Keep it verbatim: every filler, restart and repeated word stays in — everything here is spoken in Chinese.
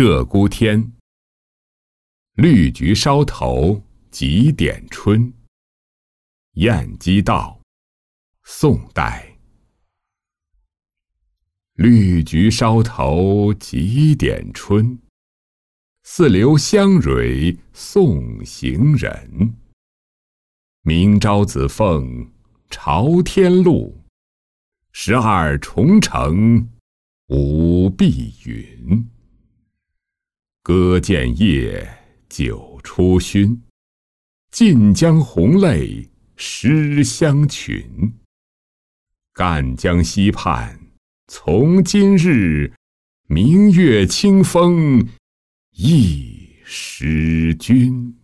鹧鸪天，绿菊梢头几点春。燕鸡到，宋代。绿菊梢头几点春，似留香蕊送行人。明朝子凤朝天路，十二重城五碧云。歌见夜，酒初熏，晋江红泪湿香裙。赣江西畔从今日，明月清风一时君。